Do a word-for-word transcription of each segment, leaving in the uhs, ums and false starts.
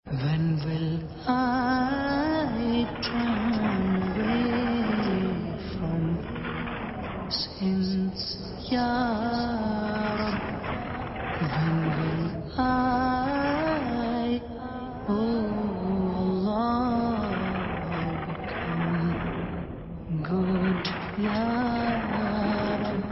When will I turn away from sins, Ya Rab? When will I, oh Allah, become good, Ya Rab?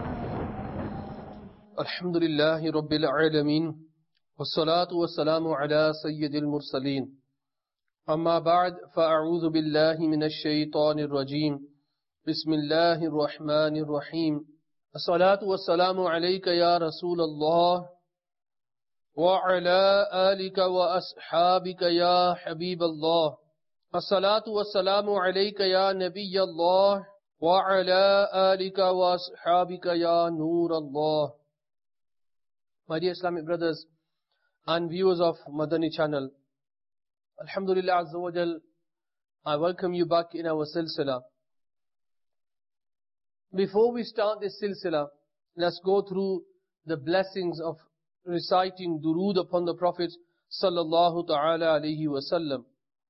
Alhamdulillahi Rabbil Alameen. والصلاة والسلام على سيد المرسلين أما بعد فأعوذ بالله من الشيطان الرجيم بسم الله الرحمن الرحيم الصلاة والسلام عليك يا رسول الله وعلى آلك وأصحابك يا حبيب الله الصلاة والسلام عليك يا نبي الله وعلى آلك وأصحابك يا نور الله. My dear Islamic brothers and viewers of Madani channel, Alhamdulillah Azza wa Jal, I welcome you back in our silsila. Before we start this silsila, let's go through the blessings of reciting durood upon the Prophet sallallahu ta'ala alayhi wa sallam.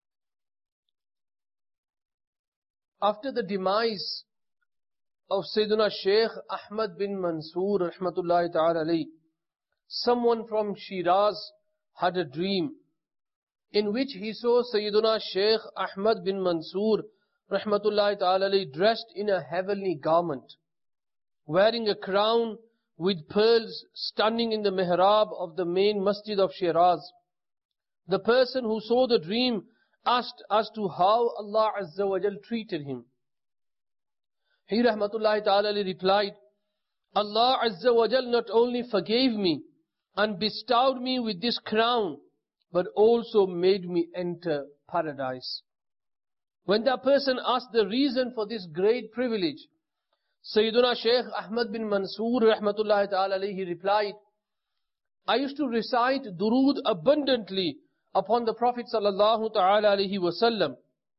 After the demise of Sayyidina Shaykh Ahmad bin Mansoor rahmatullahi ta'ala alayhi, someone from Shiraz had a dream in which he saw Sayyiduna Shaykh Ahmad bin Mansoor rahmatullahi ta'ala alayhi dressed in a heavenly garment, wearing a crown with pearls, standing in the mihrab of the main masjid of Shiraz. The person who saw the dream asked as to how Allah Azza wa Jal treated him. He rahmatullahi ta'ala alayhi replied, Allah Azza wa Jal not only forgave me and bestowed me with this crown, but also made me enter paradise. When that person asked the reason for this great privilege, Sayyiduna Shaykh Ahmad bin Mansoor rahmatullahi ta'ala alayhi replied, I used to recite durood abundantly upon the Prophet sallallahu ta'ala alayhi wa sallam.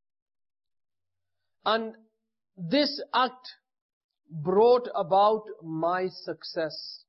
And this act brought about my success.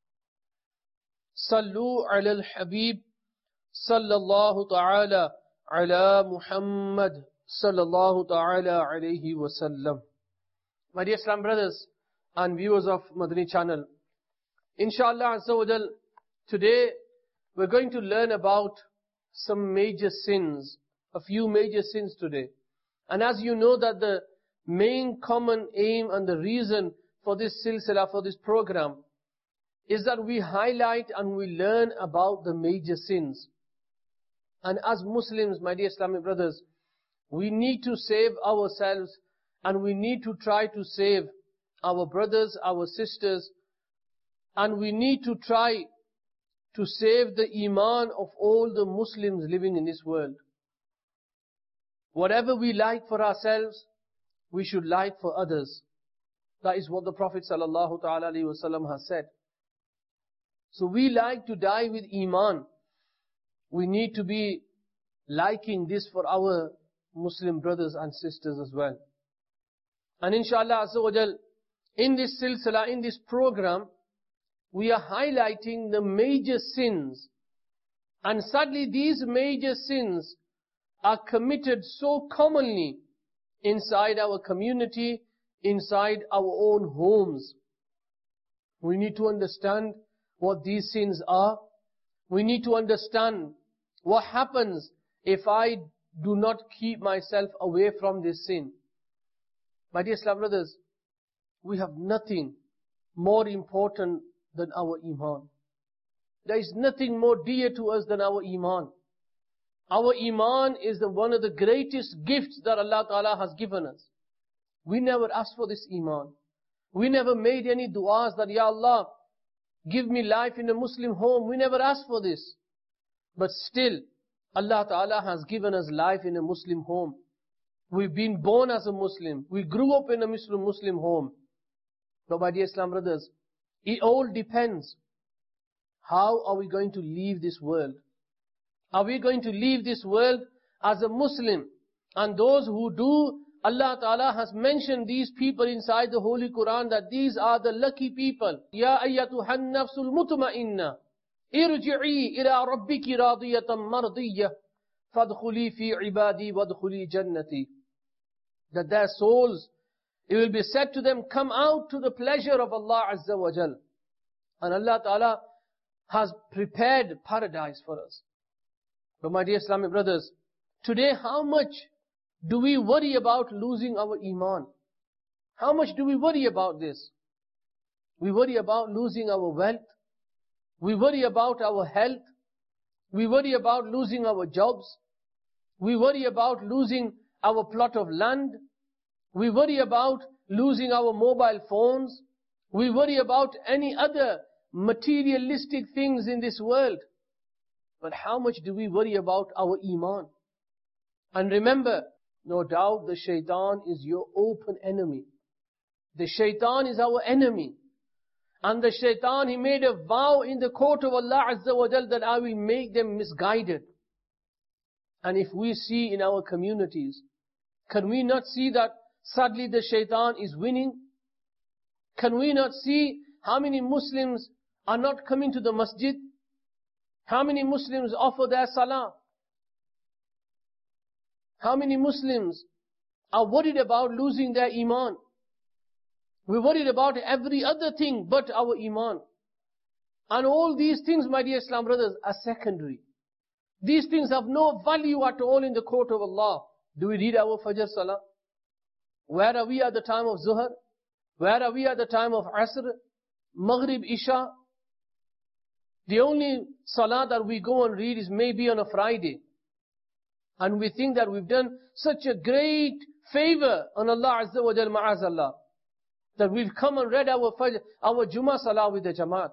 Sallu ala al-Habib sallallahu ta'ala ala Muhammad sallallahu ta'ala alayhi wa sallam. My dear Islam brothers and viewers of Madani channel, inshallah Azza wa Jal, today we're going to learn about some major sins, a few major sins today. And as you know that the main common aim and the reason for this silsila, for this program, is that we highlight and we learn about the major sins. And as Muslims, my dear Islamic brothers, we need to save ourselves and we need to try to save our brothers, our sisters, and we need to try to save the iman of all the Muslims living in this world. Whatever we like for ourselves, we should like for others. That is what the Prophet sallallahu ta'ala alayhi wa sallam has said. So we like to die with iman. We need to be liking this for our Muslim brothers and sisters as well. And inshallah Azza wa Jal, in this silsila, in this program, we are highlighting the major sins. And sadly these major sins are committed so commonly inside our community, inside our own homes. We need to understand what these sins are. We need to understand what happens if I do not keep myself away from this sin. My dear Islam brothers, we have nothing more important than our iman. There is nothing more dear to us than our iman. Our iman is the one of the greatest gifts that Allah Ta'ala has given us. We never asked for this iman. We never made any du'as that, Ya Allah, give me life in a Muslim home. We never asked for this. But still, Allah Ta'ala has given us life in a Muslim home. We've been born as a Muslim. We grew up in a Muslim Muslim home. But my dear Islam brothers, it all depends. How are we going to leave this world? Are we going to leave this world as a Muslim? And those who do, Allah Ta'ala has mentioned these people inside the Holy Quran that these are the lucky people. Ya ayyatuhan nafsul mutma'inna irji'i ila rabbiki radiyatan mardiyya فَادْخُلِي فِي عِبَادِي وَادْخُلِي جَنَّتِي. That their souls, it will be said to them, come out to the pleasure of Allah Azza wa Jal. And Allah Ta'ala has prepared paradise for us. But my dear Islamic brothers, today how much do we worry about losing our iman? How much do we worry about this? We worry about losing our wealth. We worry about our health. We worry about losing our jobs. We worry about losing our plot of land. We worry about losing our mobile phones. We worry about any other materialistic things in this world. But how much do we worry about our iman? And remember, no doubt the shaitan is your open enemy. The shaitan is our enemy. And the shaitan, he made a vow in the court of Allah Azza wa Jal that I will make them misguided. And if we see in our communities, can we not see that sadly the shaitan is winning? Can we not see how many Muslims are not coming to the masjid? How many Muslims offer their salah? How many Muslims are worried about losing their iman? We're worried about every other thing but our iman. And all these things, my dear Islam brothers, are secondary. These things have no value at all in the court of Allah. Do we read our Fajr Salah? Where are we at the time of Zuhr? Where are we at the time of Asr? Maghrib, Isha? The only Salah that we go and read is maybe on a Friday. And we think that we've done such a great favor on Allah Azza wa Jal, ma'azallah, that we've come and read our Fajr, our Jummah Salah with the Jamaat.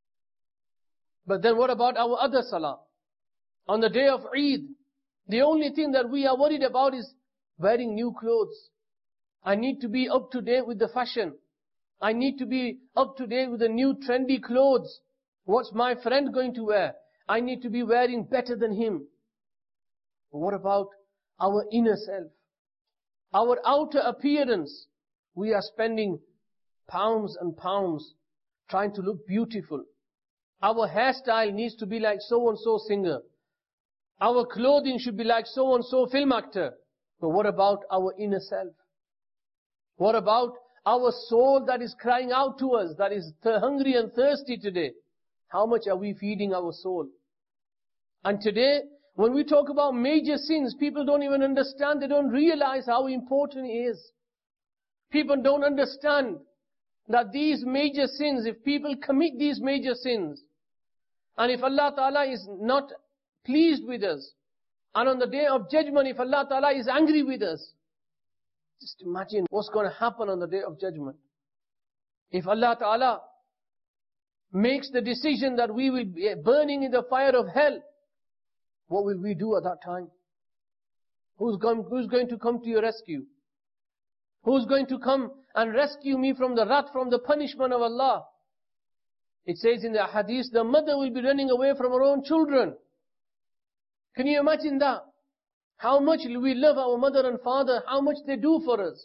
But then what about our other Salah? On the day of Eid, the only thing that we are worried about is wearing new clothes. I need to be up to date with the fashion. I need to be up to date with the new trendy clothes. What's my friend going to wear? I need to be wearing better than him. But what about our inner self? Our outer appearance. We are spending pounds and pounds trying to look beautiful. Our hairstyle needs to be like so-and-so singer. Our clothing should be like so-and-so film actor. But what about our inner self? What about our soul that is crying out to us, that is hungry and thirsty today? How much are we feeding our soul? And today, when we talk about major sins, people don't even understand, they don't realize how important it is. People don't understand that these major sins, if people commit these major sins, and if Allah Ta'ala is not pleased with us, and on the day of judgment, if Allah Ta'ala is angry with us, just imagine what's going to happen on the day of judgment. If Allah Ta'ala makes the decision that we will be burning in the fire of hell, what will we do at that time? Who's going, who's going to come to your rescue? Who's going to come and rescue me from the wrath, from the punishment of Allah? It says in the hadith, the mother will be running away from her own children. Can you imagine that? How much we love our mother and father, how much they do for us.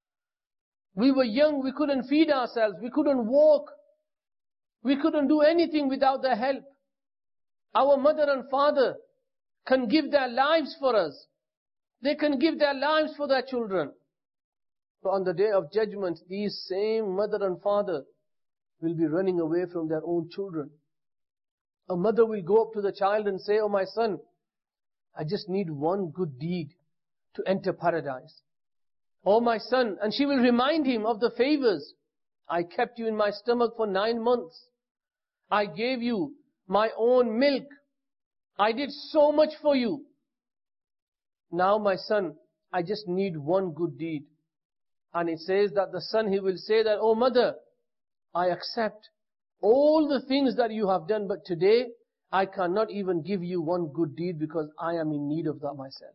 We were young, we couldn't feed ourselves, we couldn't walk. We couldn't do anything without their help. Our mother and father can give their lives for us. They can give their lives for their children. But on the day of judgment, these same mother and father will be running away from their own children. A mother will go up to the child and say, "Oh my son, I just need one good deed to enter paradise." "Oh my son," and she will remind him of the favors. "I kept you in my stomach for nine months. I gave you my own milk. I did so much for you. Now my son, I just need one good deed." And it says that the son, he will say that, "Oh mother, I accept all the things that you have done, but today I cannot even give you one good deed because I am in need of that myself."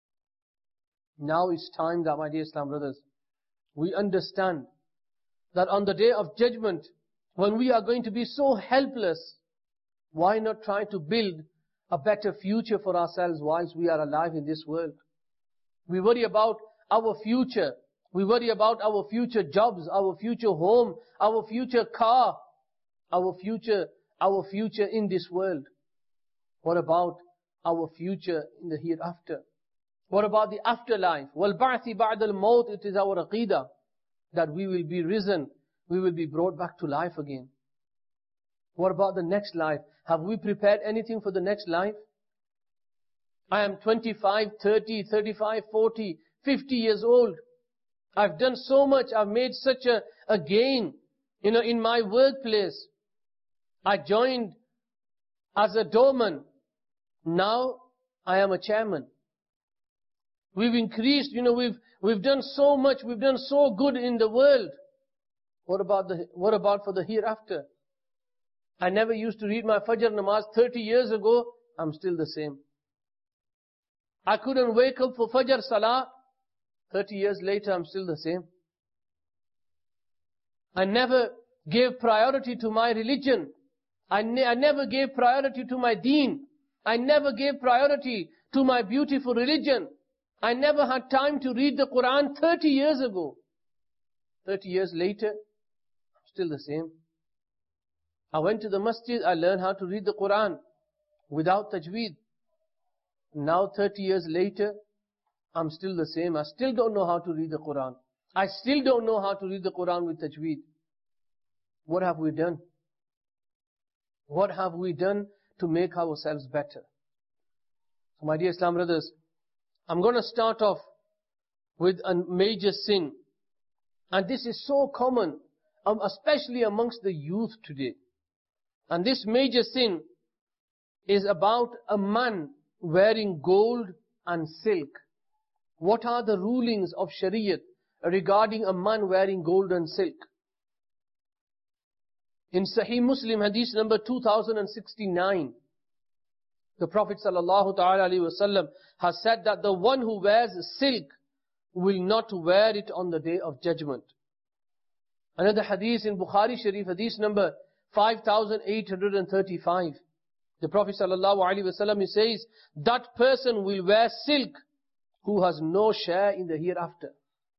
Now it's time that, my dear Islam brothers, we understand that on the day of judgment, when we are going to be so helpless, why not try to build a better future for ourselves whilst we are alive in this world? We worry about our future. We worry about our future jobs, our future home, our future car, our future, our future in this world. What about our future in the hereafter? What about the afterlife? وَالْبَعْثِ بَعْدَ الْمَوْتِ, it is our aqidah that we will be risen, we will be brought back to life again. What about the next life? Have we prepared anything for the next life? I am twenty-five, thirty, thirty-five, forty, fifty years old. I've done so much, I've made such a, a gain, you know, in my workplace. I joined as a doorman. Now I am a chairman. We've increased, you know, we've we've done so much, we've done so good in the world. What about the what about for the hereafter? I never used to read my Fajr namaz thirty years ago, I'm still the same. I couldn't wake up for Fajr Salah, thirty years later I'm still the same. I never gave priority to my religion. I, ne- I never gave priority to my deen. I never gave priority to my beautiful religion. I never had time to read the Quran thirty years ago. thirty years later, I'm still the same. I went to the masjid, I learned how to read the Quran without tajweed. Now thirty years later, I'm still the same. I still don't know how to read the Quran. I still don't know how to read the Quran with tajweed. What have we done? What have we done to make ourselves better? So my dear Islam brothers, I'm going to start off with a major sin. And this is so common, um, especially amongst the youth today. And this major sin is about a man wearing gold and silk. What are the rulings of Shariat regarding a man wearing gold and silk? In Sahih Muslim, hadith number two thousand sixty-nine, the Prophet sallallahu ta'ala alayhi wa sallam has said that the one who wears silk will not wear it on the day of judgment. Another hadith in Bukhari Sharif, hadith number five thousand eight hundred thirty-five. The Prophet sallallahu alayhi wa sallam, he says, that person will wear silk who has no share in the hereafter.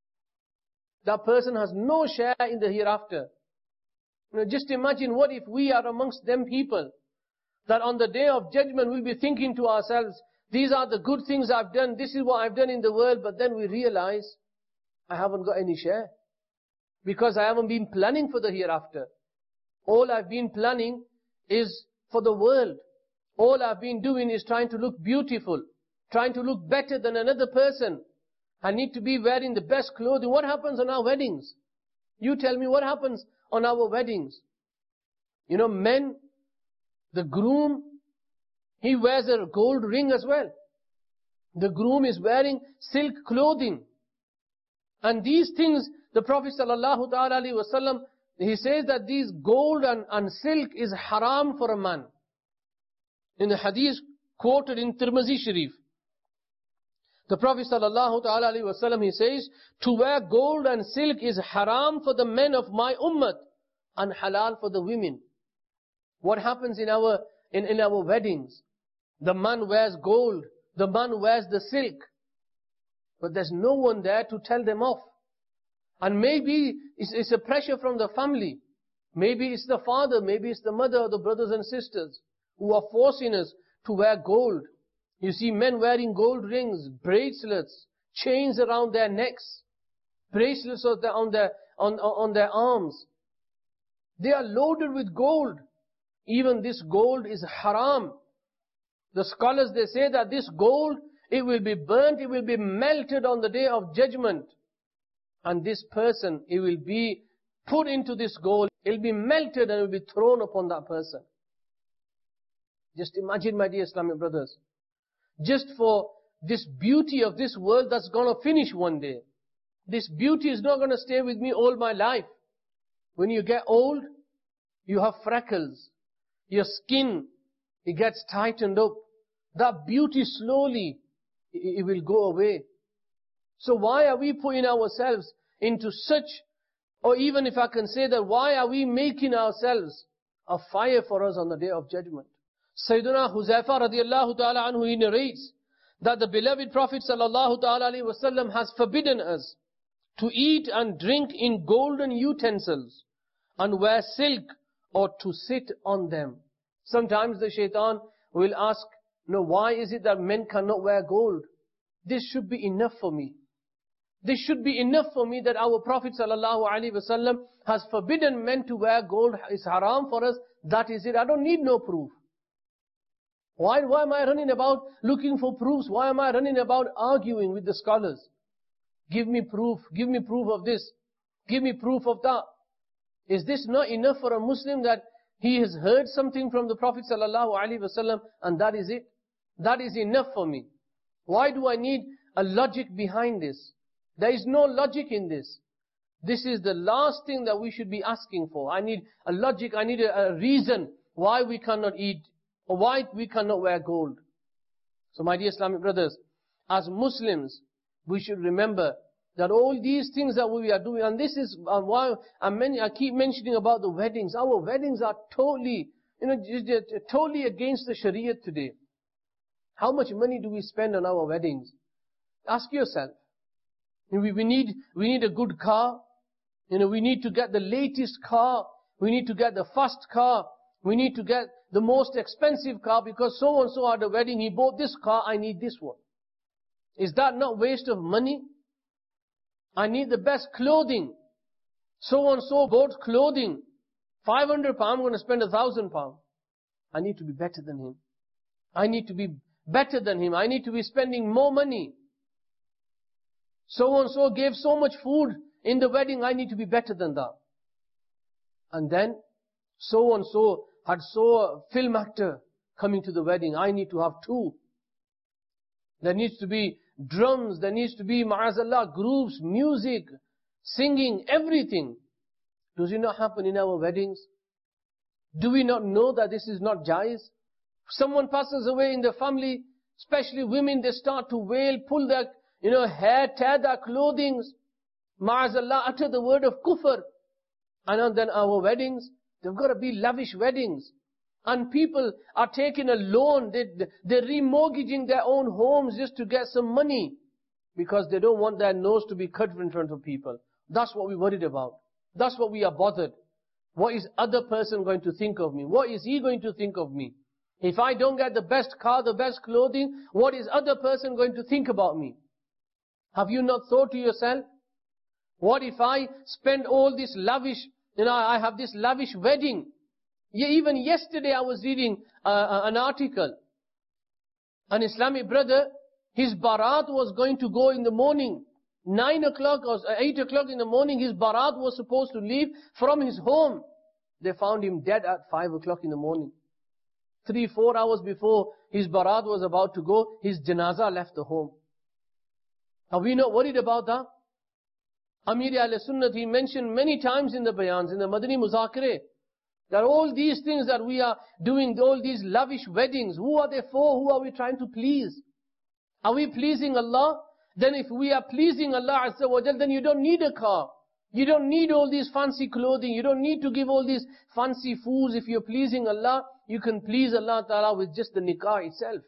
That person has no share in the hereafter. You know, just imagine, what if we are amongst them people that on the day of judgment we'll be thinking to ourselves, these are the good things I've done, this is what I've done in the world, but then we realize I haven't got any share because I haven't been planning for the hereafter. All I've been planning is for the world. All I've been doing is trying to look beautiful, trying to look better than another person. I need to be wearing the best clothing. What happens on our weddings? You tell me, what happens on our weddings? You know, men, the groom, he wears a gold ring as well. The groom is wearing silk clothing. And these things, the Prophet sallallahu ta'ala alayhi wa sallam, he says that these gold and, and silk is haram for a man. In the hadith quoted in Tirmizi Sharif, the Prophet sallallahu ta'ala alayhi wa sallam, he says, to wear gold and silk is haram for the men of my ummah and halal for the women. What happens in our, in, in our weddings? The man wears gold, the man wears the silk, but there's no one there to tell them off. And maybe it's, it's a pressure from the family. Maybe it's the father, maybe it's the mother or the brothers and sisters who are forcing us to wear gold. You see men wearing gold rings, bracelets, chains around their necks, bracelets on their, on their, on, on their arms. They are loaded with gold. Even this gold is haram. The scholars, they say that this gold, it will be burnt, it will be melted on the day of judgment. And this person, it will be put into this gold, it will be melted and it will be thrown upon that person. Just imagine, my dear Islamic brothers, just for this beauty of this world that's going to finish one day. This beauty is not going to stay with me all my life. When you get old, you have freckles. Your skin, it gets tightened up. That beauty slowly, it, it will go away. So why are we putting ourselves into such, or even if I can say that, why are we making ourselves a fire for us on the day of judgment? Sayyidina Huzaifa radiallahu ta'ala anhu, he narrates that the beloved Prophet sallallahu ta'ala alayhi wa sallam has forbidden us to eat and drink in golden utensils and wear silk or to sit on them. Sometimes the shaitan will ask No, why is it that men cannot wear gold? This should be enough for me. This should be enough for me that our Prophet sallallahu alaihi wasallam has forbidden men to wear gold. It's haram for us. That is it. I don't need no proof. Why, why am I running about looking for proofs? Why am I running about arguing with the scholars? Give me proof. Give me proof of this. Give me proof of that. Is this not enough for a Muslim that he has heard something from the Prophet sallallahu alaihi wasallam and that is it? That is enough for me. Why do I need a logic behind this? There is no logic in this. This is the last thing that we should be asking for. I need a logic, I need a, a reason why we cannot eat or why we cannot wear gold. So my dear Islamic brothers, as Muslims, we should remember that all these things that we are doing, and this is uh, why I, many, I keep mentioning about the weddings. Our weddings are totally, you know, totally against the Sharia today. How much money do we spend on our weddings? Ask yourself. We, we need, we need a good car. You know, we need to get the latest car. We need to get the fast car. We need to get the most expensive car because so and so at the wedding, he bought this car, I need this one. Is that not waste of money? I need the best clothing. So and so bought clothing. five hundred pounds, I'm going to spend a thousand pounds. I need to be better than him. I need to be better than him. I need to be spending more money. So and so gave so much food in the wedding, I need to be better than that. And then, so and so had saw a film actor coming to the wedding, I need to have two. There needs to be drums, there needs to be, ma'azallah, groups, music, singing, everything. Does it not happen in our weddings? Do we not know that this is not jais? Someone passes away in the family, especially women, they start to wail, pull their, you know, hair, tear their clothing. Ma'azallah, utter the word of kufr. And then our weddings, they've got to be lavish weddings. And people are taking a loan, they, they're remortgaging their own homes just to get some money. Because they don't want their nose to be cut in front of people. That's what we're worried about. That's what we are bothered. What is other person going to think of me? What is he going to think of me? If I don't get the best car, the best clothing, what is other person going to think about me? Have you not thought to yourself, what if I spend all this lavish, you know, I have this lavish wedding. Yeah, even yesterday I was reading uh, an article. An Islamic brother, his barat was going to go in the morning. Nine o'clock or eight o'clock in the morning, his barat was supposed to leave from his home. They found him dead at five o'clock in the morning. Three, four hours before his barat was about to go, his janazah left the home. Are we not worried about that? Amir al-Sunnat, he mentioned many times in the bayans, in the Madani Muzakireh, that all these things that we are doing, all these lavish weddings, who are they for? Who are we trying to please? Are we pleasing Allah? Then if we are pleasing Allah Azza wa Jal, then you don't need a car. You don't need all these fancy clothing. You don't need to give all these fancy foods. If you're pleasing Allah, you can please Allah Ta'ala with just the nikah itself.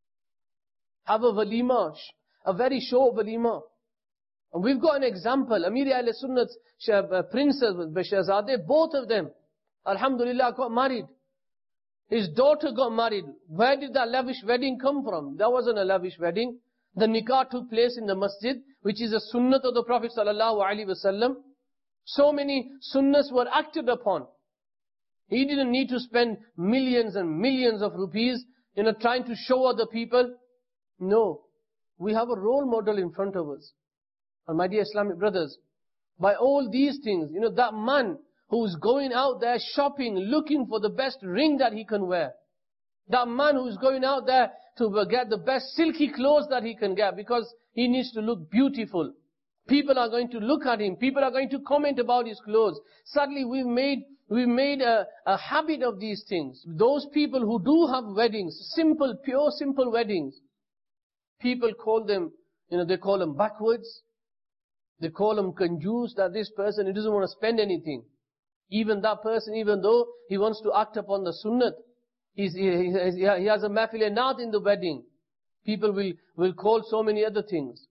Have a walima, a very short walima. And we've got an example. Amir al-Sunnat's princess, Shahzadeh, both of them, alhamdulillah, got married. His daughter got married. Where did that lavish wedding come from? That wasn't a lavish wedding. The nikah took place in the masjid, which is a sunnat of the Prophet sallallahu alaihi wasallam. So many sunnahs were acted upon. He didn't need to spend millions and millions of rupees, you know, trying to show other people. No. We have a role model in front of us. And my dear Islamic brothers, by all these things, you know, that man who's going out there shopping, looking for the best ring that he can wear. That man who's going out there to get the best silky clothes that he can get because he needs to look beautiful. People are going to look at him. People are going to comment about his clothes. Suddenly we've made, we've made a, a habit of these things. Those people who do have weddings, simple, pure, simple weddings, people call them, you know, they call them backwards. They call them conjuice, that this person, he doesn't want to spend anything. Even that person, even though he wants to act upon the sunnat, he's, he, he, he has a mafil-e-naat in the wedding. People will, will call so many other things.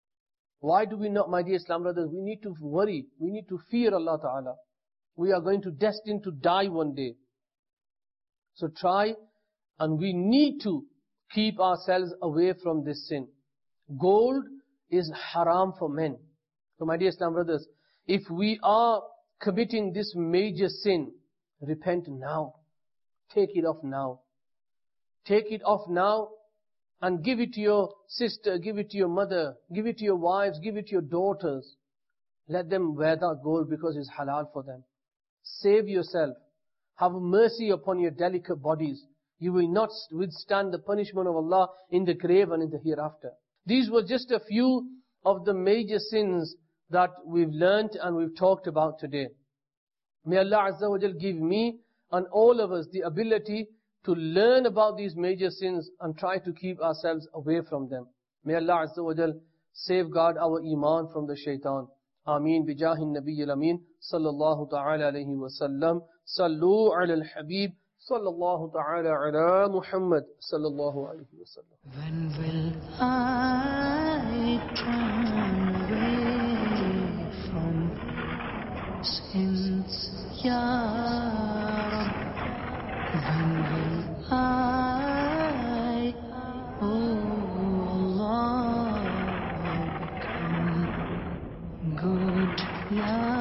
Why do we not, my dear Islam brothers, we need to worry, we need to fear Allah Ta'ala. We are going to destined to die one day. So try, and we need to keep ourselves away from this sin. Gold is haram for men. So my dear Islam brothers, if we are committing this major sin, repent now. Take it off now. Take it off now and give it to your sister, give it to your mother, give it to your wives, give it to your daughters. Let them wear that gold because it's halal for them. Save yourself. Have mercy upon your delicate bodies. You will not withstand the punishment of Allah in the grave and in the hereafter. These were just a few of the major sins that we've learnt and we've talked about today. May Allah Azza wa Jal give me and all of us the ability to learn about these major sins and try to keep ourselves away from them. May Allah Azza wa Jal safeguard our iman from the shaitan. Ameen bijahin nabiyil ameen sallallahu ta'ala alayhi wa sallam. Sallu ala al-habib sallallahu ta'ala ala Muhammad sallallahu alayhi wa sallam. When will I turn away from sins, Ya Rab? When will I, oh Allah, become good, Ya